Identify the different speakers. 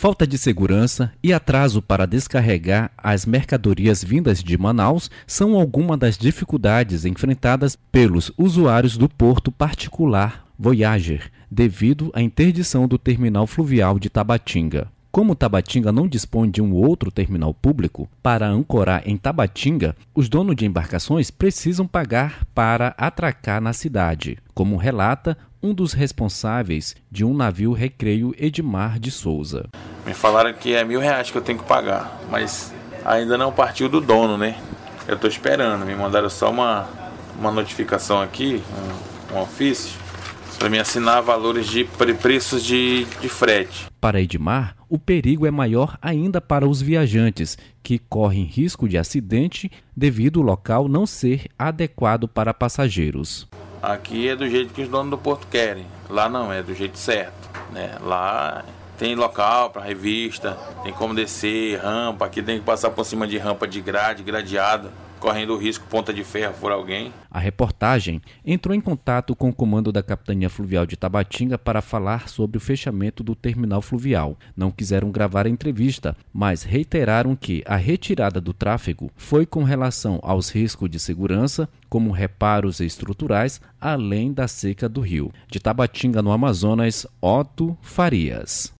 Speaker 1: Falta de segurança e atraso para descarregar as mercadorias vindas de Manaus são algumas das dificuldades enfrentadas pelos usuários do porto particular Voyager, devido à interdição do terminal fluvial de Tabatinga. Como Tabatinga não dispõe de um outro terminal público, para ancorar em Tabatinga, os donos de embarcações precisam pagar para atracar na cidade, como relata um dos responsáveis de um navio recreio, Edmar de Souza.
Speaker 2: Me falaram que é R$1.000 que eu tenho que pagar, mas ainda não partiu do dono, né? Eu estou esperando, me mandaram só uma notificação aqui, um ofício, para me assinar valores de preços de frete.
Speaker 1: Para Edmar, o perigo é maior ainda para os viajantes, que correm risco de acidente devido ao local não ser adequado para passageiros.
Speaker 2: Aqui é do jeito que os donos do porto querem, lá não, é do jeito certo, né? Lá tem local para revista, tem como descer, rampa, aqui tem que passar por cima de rampa de grade, gradeada, correndo o risco ponta de ferro por alguém.
Speaker 1: A reportagem entrou em contato com o comando da Capitania Fluvial de Tabatinga para falar sobre o fechamento do terminal fluvial. Não quiseram gravar a entrevista, mas reiteraram que a retirada do tráfego foi com relação aos riscos de segurança, como reparos estruturais, além da seca do rio. De Tabatinga, no Amazonas, Otto Farias.